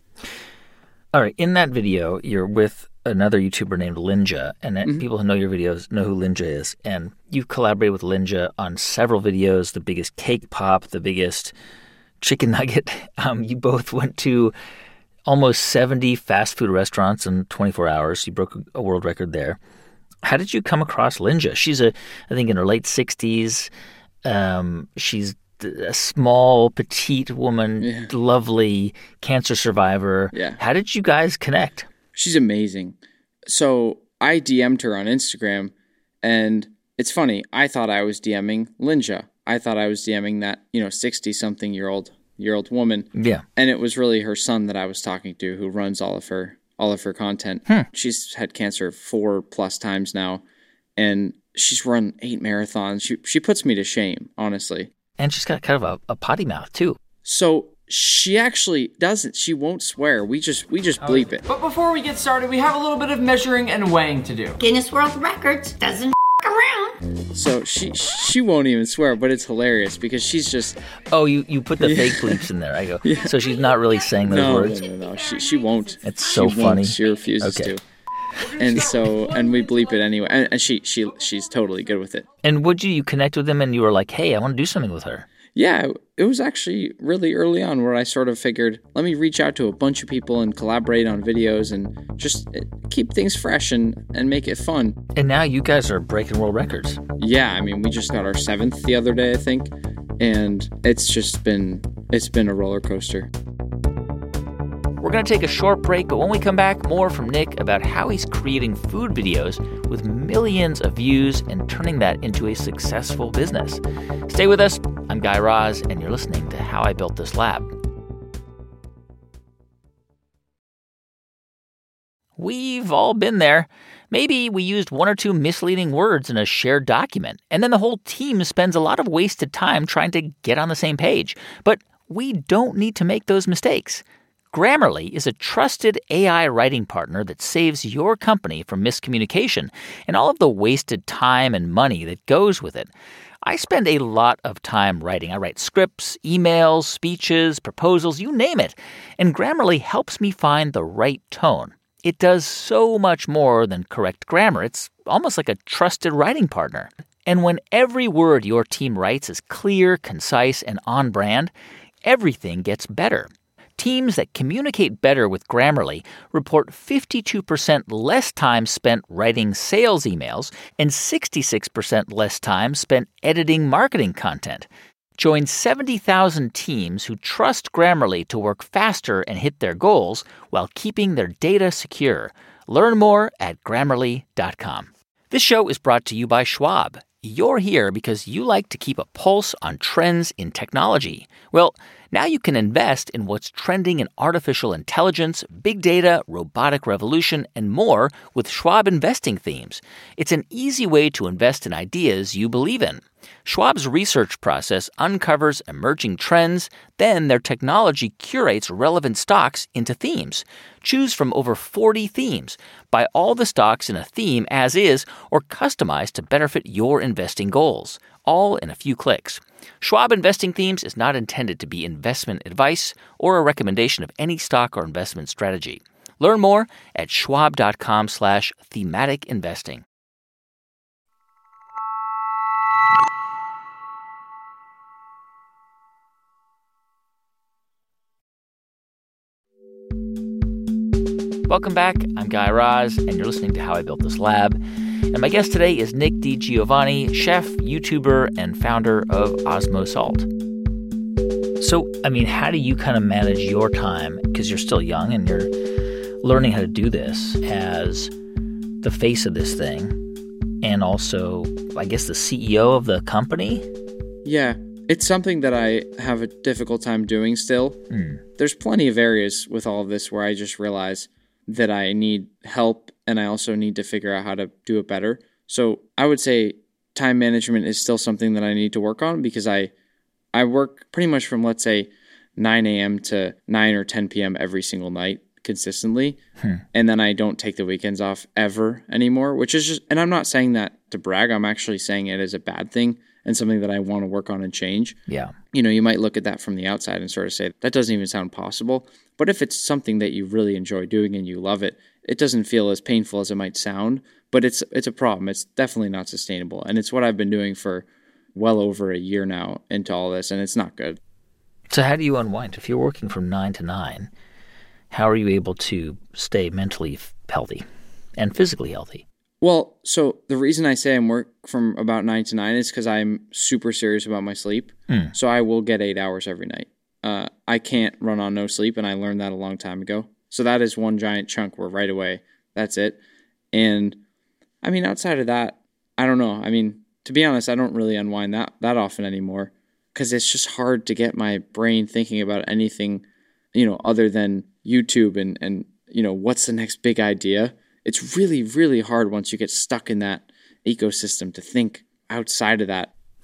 All right. In that video, you're with another YouTuber named Linja, and mm-hmm. people who know your videos know who Linja is. And you've collaborated with Linja on several videos, the biggest cake pop, the biggest chicken nugget. Um, you both went to almost seventy fast food restaurants in twenty-four hours. You broke a world record there. How did you come across Linja? She's, a, I think, in her late sixties. Um, she's a small, petite woman, yeah. lovely cancer survivor. Yeah. How did you guys connect? She's amazing. So I D M'd her on Instagram, and it's funny. I thought I was DMing Linja. I thought I was DMing that, you know, sixty-something year old year old woman. Yeah. And it was really her son that I was talking to, who runs all of her all of her content. Hmm. She's had cancer four plus times now, and she's run eight marathons. She she puts me to shame, honestly. And she's got kind of a, a potty mouth, too. So she actually doesn't. She won't swear. We just we just bleep it. But before we get started, we have a little bit of measuring and weighing to do. Guinness World Records doesn't around. So she she won't even swear, but it's hilarious because she's just... Oh, you, you put the yeah. fake bleeps in there. I go, yeah. So she's not really saying those no, words? No, no, no. She, she won't. It's so she funny. Won't. She refuses okay. to. And so, and we bleep it anyway. And, and she she she's totally good with it. And would you, you connect with them and you were like, hey, I want to do something with her? Yeah, it was actually really early on where I sort of figured, let me reach out to a bunch of people and collaborate on videos and just keep things fresh and, and make it fun. And now you guys are breaking world records. Yeah, I mean, we just got our seventh the other day, I think. And it's just been, it's been a roller coaster. We're going to take a short break, but when we come back, more from Nick about how he's creating food videos with millions of views and turning that into a successful business. Stay with us. I'm Guy Raz, and you're listening to How I Built This Lab. We've all been there. Maybe we used one or two misleading words in a shared document, and then the whole team spends a lot of wasted time trying to get on the same page. But we don't need to make those mistakes. Grammarly is a trusted A I writing partner that saves your company from miscommunication and all of the wasted time and money that goes with it. I spend a lot of time writing. I write scripts, emails, speeches, proposals, you name it. And Grammarly helps me find the right tone. It does so much more than correct grammar. It's almost like a trusted writing partner. And when every word your team writes is clear, concise, and on brand, everything gets better. Teams that communicate better with Grammarly report fifty-two percent less time spent writing sales emails and sixty-six percent less time spent editing marketing content. Join seventy thousand teams who trust Grammarly to work faster and hit their goals while keeping their data secure. Learn more at Grammarly dot com. This show is brought to you by Schwab. You're here because you like to keep a pulse on trends in technology. Well, now you can invest in what's trending in artificial intelligence, big data, robotic revolution, and more with Schwab investing themes. It's an easy way to invest in ideas you believe in. Schwab's research process uncovers emerging trends, then their technology curates relevant stocks into themes. Choose from over forty themes. Buy all the stocks in a theme as is or customize to better fit your investing goals. All in a few clicks. Schwab Investing Themes is not intended to be investment advice or a recommendation of any stock or investment strategy. Learn more at schwab.com slash thematic investing. Welcome back. I'm Guy Raz, and you're listening to How I Built This Lab. And my guest today is Nick DiGiovanni, chef, YouTuber, and founder of Osmo Salt. So, I mean, how do you kind of manage your time, because you're still young and you're learning how to do this as the face of this thing, and also, I guess, the C E O of the company? Yeah, it's something that I have a difficult time doing still. Mm. There's plenty of areas with all of this where I just realize that I need help, and I also need to figure out how to do it better. So I would say time management is still something that I need to work on because I I work pretty much from, let's say, nine a.m. to nine or ten p.m. every single night consistently. Hmm. And then I don't take the weekends off ever anymore, which is just, and I'm not saying that to brag. I'm actually saying it as a bad thing and something that I want to work on and change. Yeah. You know, you might look at that from the outside and sort of say, that doesn't even sound possible. But if it's something that you really enjoy doing and you love it, it doesn't feel as painful as it might sound, but it's it's a problem. It's definitely not sustainable. And it's what I've been doing for well over a year now into all this, and it's not good. So how do you unwind? If you're working from nine to nine, how are you able to stay mentally healthy and physically healthy? Well, so the reason I say I'm work from about nine to nine is because I'm super serious about my sleep. Mm. So I will get eight hours every night. Uh, I can't run on no sleep, and I learned that a long time ago. So that is one giant chunk where right away, that's it. And I mean, outside of that, I don't know. I mean, to be honest, I don't really unwind that, that often anymore because it's just hard to get my brain thinking about anything, you know, other than YouTube and, and, you know, what's the next big idea. It's really, really hard once you get stuck in that ecosystem to think outside of that.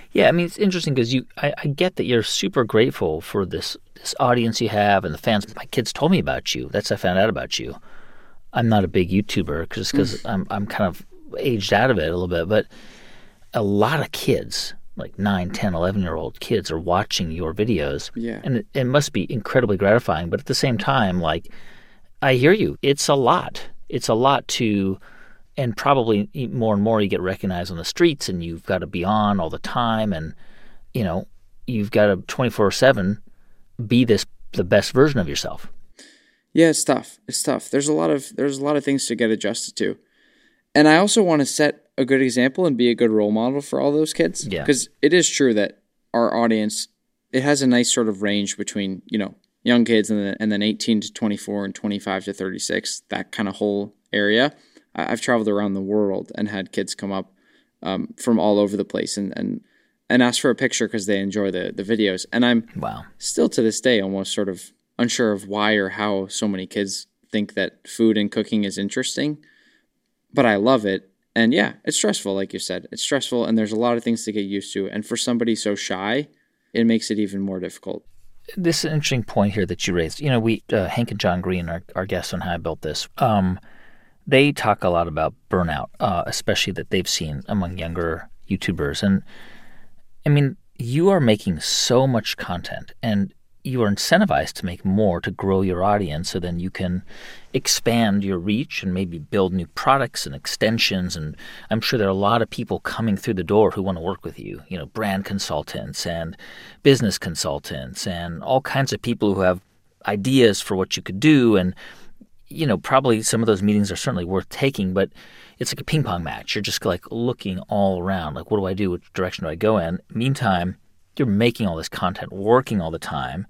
Yeah, I mean, it's interesting because you, I, I get that you're super grateful for this this audience you have and the fans. My kids told me about you. That's how I found out about you. I'm not a big YouTuber just because mm. I'm I'm kind of aged out of it a little bit, but a lot of kids, like nine, ten, eleven-year-old kids are watching your videos. Yeah. And it, it must be incredibly gratifying. But at the same time, like, I hear you. It's a lot. It's a lot to, and probably more and more you get recognized on the streets and you've got to be on all the time and, you know, you've got to twenty-four seven be this the best version of yourself. Yeah, it's tough. It's tough. There's a lot of there's a lot of things to get adjusted to. And I also want to set a good example and be a good role model for all those kids. Yeah. Because it is true that our audience, it has a nice sort of range between, you know, young kids and then, and then eighteen to twenty-four and twenty-five to thirty-six, that kind of whole area. I've traveled around the world and had kids come up um, from all over the place and, and, and ask for a picture because they enjoy the, the videos. And I'm wow. still to this day almost sort of unsure of why or how so many kids think that food and cooking is interesting. But I love it. And yeah, it's stressful, like you said. It's stressful, and there's a lot of things to get used to. And for somebody so shy, it makes it even more difficult. This is an interesting point here that you raised. You know, we uh, Hank and John Green, our, our guests on How I Built This, um, they talk a lot about burnout, uh, especially that they've seen among younger YouTubers. And, I mean, you are making so much content, and you are incentivized to make more to grow your audience so then you can expand your reach and maybe build new products and extensions. And I'm sure there are a lot of people coming through the door who want to work with you, you know, brand consultants and business consultants and all kinds of people who have ideas for what you could do. And, you know, probably some of those meetings are certainly worth taking, but it's like a ping pong match. You're just like looking all around, like, what do I do? Which direction do I go in? Meantime, you're making all this content, working all the time,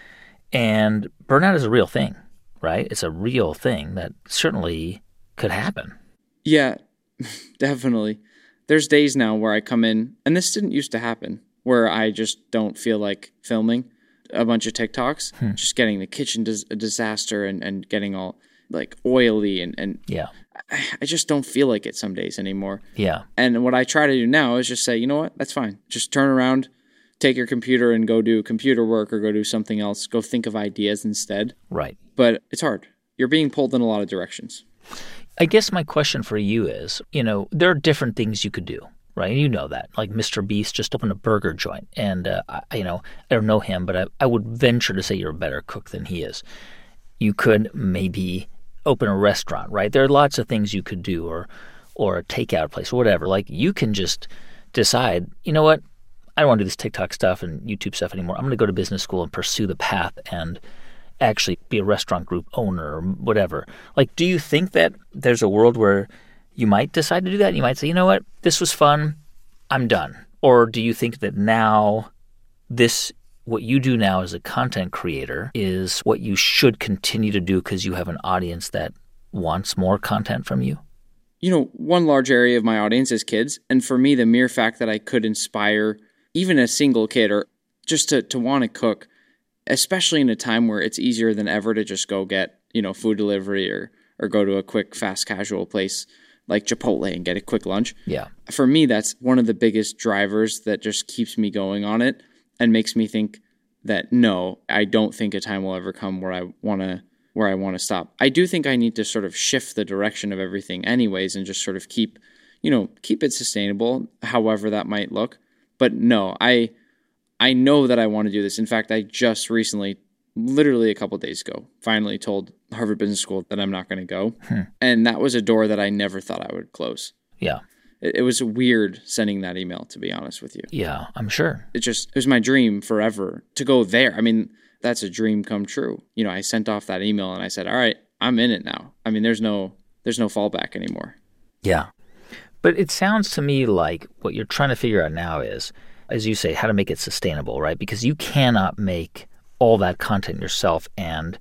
and burnout is a real thing, right? It's a real thing that certainly could happen. Yeah, definitely. There's days now where I come in, and this didn't used to happen, where I just don't feel like filming a bunch of TikToks, hmm. just getting the kitchen dis- a disaster and, and getting all like oily and, and yeah. I, I just don't feel like it some days anymore. Yeah. And what I try to do now is just say, you know what, that's fine. Just turn around, take your computer and go do computer work or go do something else. Go think of ideas instead. Right. But it's hard. You're being pulled in a lot of directions. I guess my question for you is, you know, there are different things you could do, right? You know that. Like Mister Beast just opened a burger joint. And, uh, I, you know, I don't know him, but I, I would venture to say you're a better cook than he is. You could maybe open a restaurant, right? There are lots of things you could do, or or a takeout place or whatever. Like you can just decide, you know what? I don't want to do this TikTok stuff and YouTube stuff anymore. I'm going to go to business school and pursue the path and actually be a restaurant group owner or whatever. Like, do you think that there's a world where you might decide to do that? You might say, you know what, this was fun, I'm done. Or do you think that now this, what you do now as a content creator is what you should continue to do because you have an audience that wants more content from you? You know, one large area of my audience is kids. And for me, the mere fact that I could inspire even a single kid or just to, to want to cook, especially in a time where it's easier than ever to just go get, you know, food delivery or, or go to a quick, fast casual place like Chipotle and get a quick lunch. Yeah. For me, that's one of the biggest drivers that just keeps me going on it and makes me think that, no, I don't think a time will ever come where I want to where I want to stop. I do think I need to sort of shift the direction of everything anyways and just sort of keep, you know, keep it sustainable, however that might look. But no, I I know that I want to do this. In fact, I just recently, literally a couple of days ago, finally told Harvard Business School that I'm not going to go. Hmm. And that was a door that I never thought I would close. Yeah. It, it was weird sending that email, to be honest with you. Yeah, I'm sure. It just, it was my dream forever to go there. I mean, that's a dream come true. You know, I sent off that email and I said, all right, I'm in it now. I mean, there's no, there's no fallback anymore. Yeah. But it sounds to me like what you're trying to figure out now is, as you say, how to make it sustainable, right? Because you cannot make all that content yourself and,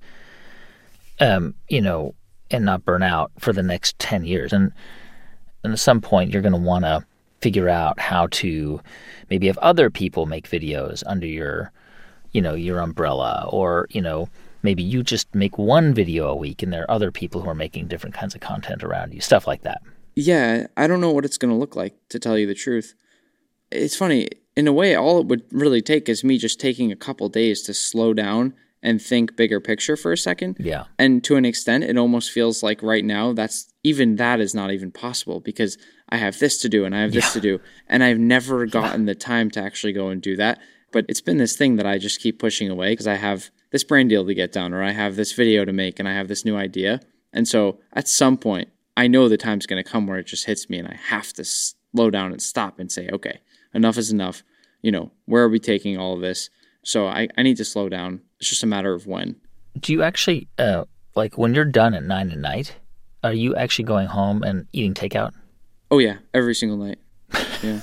um, you know, and not burn out for the next ten years. And, and at some point, you're going to want to figure out how to maybe have other people make videos under your, you know, your umbrella, or, you know, maybe you just make one video a week and there are other people who are making different kinds of content around you, stuff like that. Yeah, I don't know what it's going to look like, to tell you the truth. It's funny. in a way, all it would really take is me just taking a couple days to slow down and think bigger picture for a second. Yeah. And to an extent, it almost feels like right now, that's even that is not even possible because I have this to do and I have this yeah. to do. And I've never gotten the time to actually go and do that. But it's been this thing that I just keep pushing away because I have this brand deal to get done, or I have this video to make, and I have this new idea. And so at some point, I know the time's going to come where it just hits me and I have to slow down and stop and say, okay, enough is enough. You know, where are we taking all of this? So I, I need to slow down. It's just a matter of when. Do you actually, uh, like when you're done at nine at night, are you actually going home and eating takeout? Oh, yeah. Every single night. Yeah.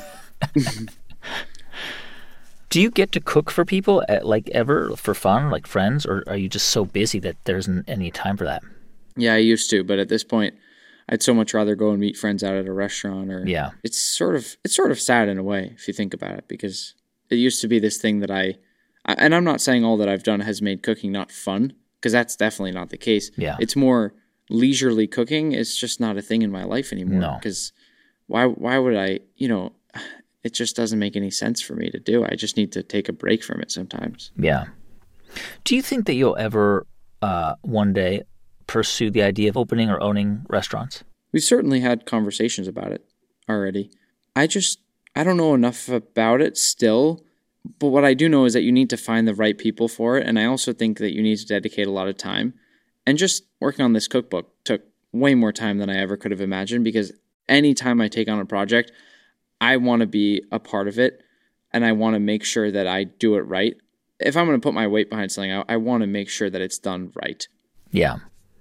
Do you get to cook for people, at, like ever, for fun, like friends, or are you just so busy that there isn't any time for that? Yeah, I used to, but at this point, I'd so much rather go and meet friends out at a restaurant. Or yeah. It's sort of it's sort of sad in a way if you think about it, because it used to be this thing that I, and I'm not saying all that I've done has made cooking not fun, because that's definitely not the case. Yeah. It's more leisurely cooking. It's just not a thing in my life anymore. No. Because why why would I, you know, it just doesn't make any sense for me to do. I just need to take a break from it sometimes. Yeah. Do you think that you'll ever uh, one day pursue the idea of opening or owning restaurants? We've certainly had conversations about it already. I just, I don't know enough about it still, but what I do know is that you need to find the right people for it, and I also think that you need to dedicate a lot of time. And just working on this cookbook took way more time than I ever could have imagined, because any time I take on a project, I want to be a part of it, and I want to make sure that I do it right. If I'm going to put my weight behind something, I, I want to make sure that it's done right. Yeah.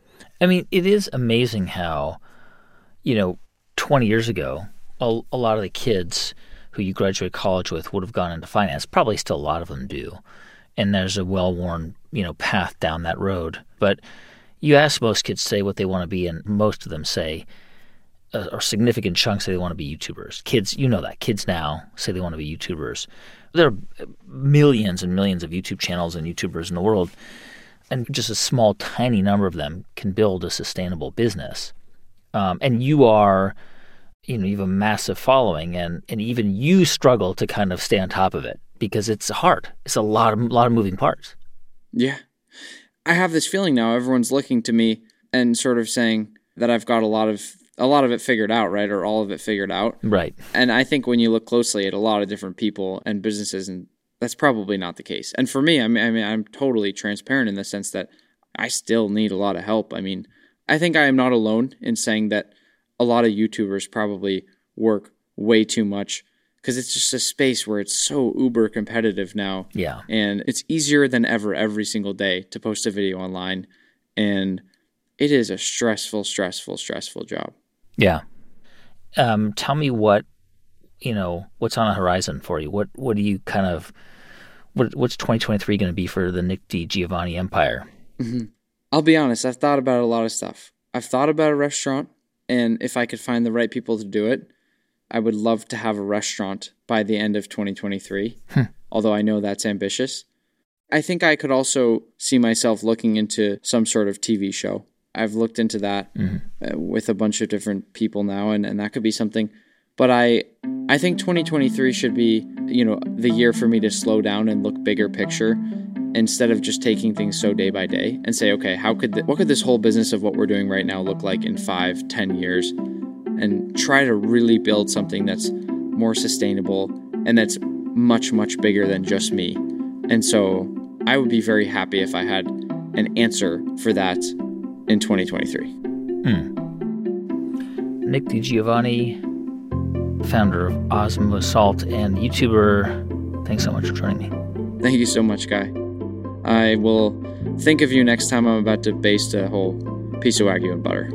I mean, it is amazing how, you know, twenty years ago, a, a lot of the kids who you graduate college with would have gone into finance. Probably still a lot of them do. And there's a well-worn, you know, path down that road. But you ask most kids say what they want to be, and most of them say, uh, or significant chunks say they want to be YouTubers. Kids, you know that. Kids now say they want to be YouTubers. There are millions and millions of YouTube channels and YouTubers in the world, and just a small, tiny number of them can build a sustainable business. Um, and you are, you know, you have a massive following, and, and even you struggle to kind of stay on top of it because it's hard. It's a lot of lot of moving parts. Yeah. I have this feeling now everyone's looking to me and sort of saying that I've got a lot of a lot of it figured out, right? Or all of it figured out. Right. And I think when you look closely at a lot of different people and businesses, and that's probably not the case. And for me, I mean, I mean, I'm totally transparent in the sense that I still need a lot of help. I mean, I think I am not alone in saying that a lot of YouTubers probably work way too much, because it's just a space where it's so uber competitive now. Yeah. And it's easier than ever every single day to post a video online. And it is a stressful, stressful, stressful job. Yeah. Um, tell me what, you know, what's on the horizon for you? What what do you kind of, what what's twenty twenty-three going to be for the Nick DiGiovanni empire? Mm-hmm. I'll be honest, I've thought about a lot of stuff. I've thought about a restaurant, and if I could find the right people to do it, I would love to have a restaurant by the end of twenty twenty-three, hmm. although I know that's ambitious. I think I could also see myself looking into some sort of T V show. I've looked into that mm-hmm. uh, with a bunch of different people now, and, and that could be something. But I I think twenty twenty-three should be, you know, the year for me to slow down and look bigger picture instead of just taking things so day by day and say, okay, how could th- what could this whole business of what we're doing right now look like in five, ten years? And try to really build something that's more sustainable and that's much, much bigger than just me. And so I would be very happy if I had an answer for that in twenty twenty-three. Hmm. Nick DiGiovanni, founder of Osmo Salt and YouTuber. Thanks so much for joining me. Thank you so much, Guy. I will think of you next time I'm about to baste a whole piece of Wagyu in butter.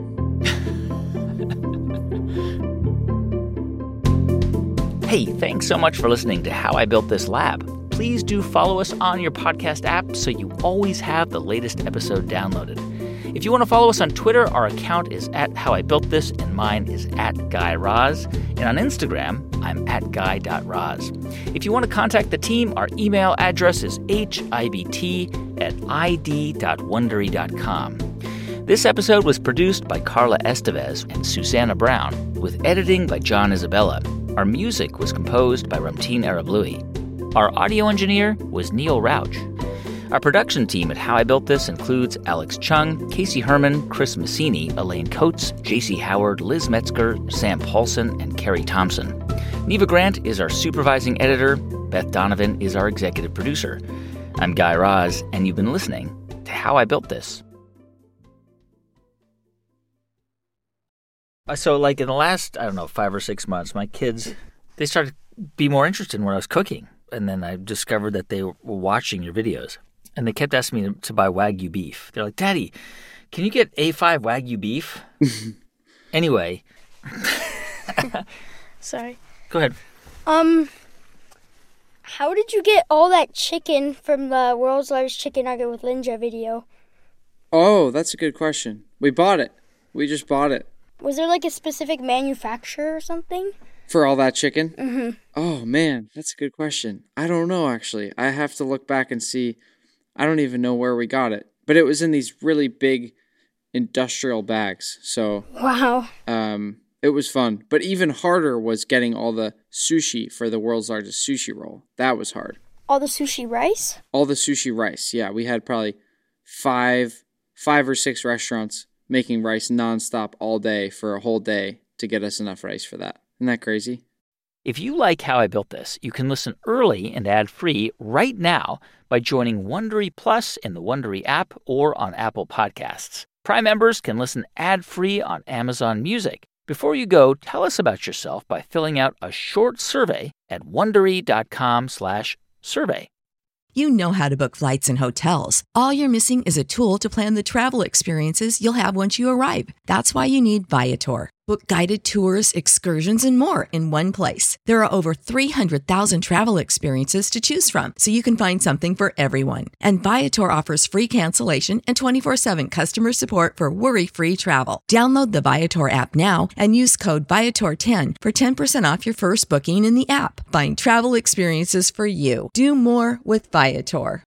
Hey, thanks so much for listening to How I Built This Lab. Please do follow us on your podcast app so you always have the latest episode downloaded. If you want to follow us on Twitter, our account is at How I Built This, and mine is at Guy Raz. And on Instagram, I'm at guy dot raz. If you want to contact the team, our email address is hibt at id dot wondery dot com. This episode was produced by Carla Estevez and Susanna Brown, with editing by John Isabella. Our music was composed by Ramteen Arablouei. Our audio engineer was Neil Rauch. Our production team at How I Built This includes Alex Chung, Casey Herman, Chris Massini, Elaine Coates, J C Howard, Liz Metzger, Sam Paulson, and Carrie Thompson. Neva Grant is our supervising editor. Beth Donovan is our executive producer. I'm Guy Raz, and you've been listening to How I Built This. So, like, in the last, I don't know, five or six months, my kids, they started to be more interested in what I was cooking. And then I discovered that they were watching your videos. And they kept asking me to, to buy Wagyu beef. They're like, Daddy, can you get A five Wagyu beef? Anyway. Sorry. Go ahead. Um, how did you get all that chicken from the World's Largest Chicken Nugget with Linja video? Oh, that's a good question. We bought it. We just bought it. Was there like a specific manufacturer or something? For all that chicken? Mm-hmm. Oh, man, that's a good question. I don't know, actually. I have to look back and see. I don't even know where we got it. But it was in these really big industrial bags. So, wow. Um, it was fun. But even harder was getting all the sushi for the World's Largest Sushi Roll. That was hard. All the sushi rice? All the sushi rice, yeah. We had probably five, five or six restaurants making rice nonstop all day for a whole day to get us enough rice for that. Isn't that crazy? If you like How I Built This, you can listen early and ad-free right now by joining Wondery Plus in the Wondery app or on Apple Podcasts. Prime members can listen ad-free on Amazon Music. Before you go, tell us about yourself by filling out a short survey at Wondery.com slash survey. You know how to book flights and hotels. All you're missing is a tool to plan the travel experiences you'll have once you arrive. That's why you need Viator. Book guided tours, excursions, and more in one place. There are over three hundred thousand travel experiences to choose from, so you can find something for everyone. And Viator offers free cancellation and twenty-four seven customer support for worry-free travel. Download the Viator app now and use code Viator ten for ten percent off your first booking in the app. Find travel experiences for you. Do more with Viator.